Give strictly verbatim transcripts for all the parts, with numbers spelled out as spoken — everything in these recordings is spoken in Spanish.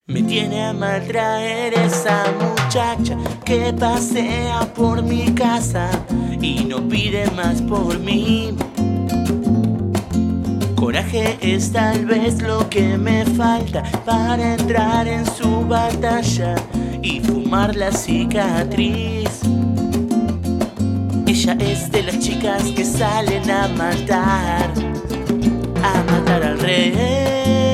Me tiene a maltraer esa muchacha que pasea por mi casa y no pide más por mí. Coraje es tal vez lo que me falta para entrar en su batalla y fumar la cicatriz. Ella es de las chicas que salen a matar, a matar al rey.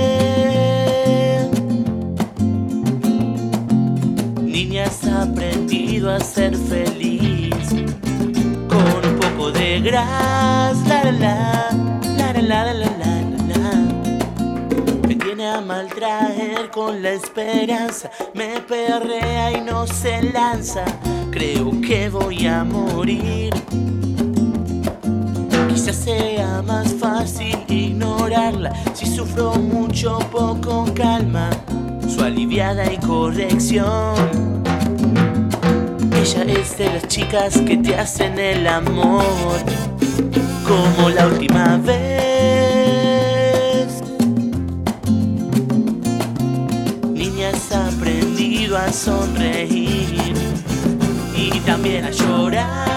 Niña, has aprendido a ser feliz con un poco de gras. La la la, la la la la la la. Me tiene a maltraer con la esperanza, me perrea y no se lanza. Creo que voy a morir. Quizás sea más fácil ignorarla si sufro mucho, poco calma su aliviada incorrección. Ella es de las chicas que te hacen el amor como la última vez. Niña, has aprendido a sonreír y también a llorar.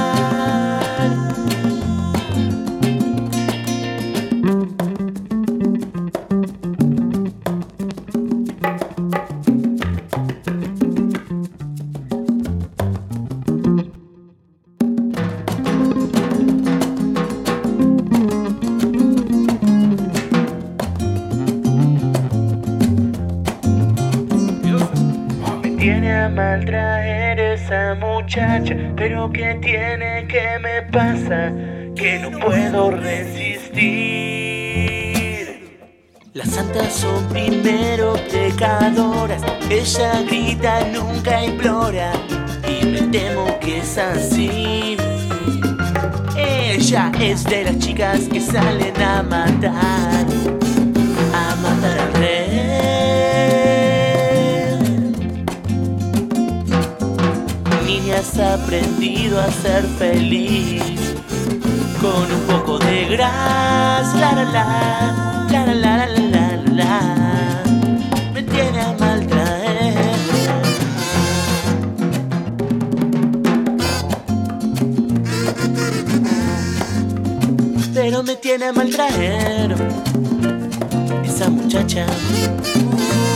Tiene a maltraer esa muchacha, pero ¿qué tiene? ¿Qué me pasa? Que no puedo resistir. Las santas son primero pecadoras, ella grita, nunca implora, y me temo que es así. Ella es de las chicas que salen a matar, a matar al rey. Has aprendido a ser feliz con un poco de gras. La la la, la la la la la la. Me tiene a maltraer. Pero me tiene a maltraer esa muchacha.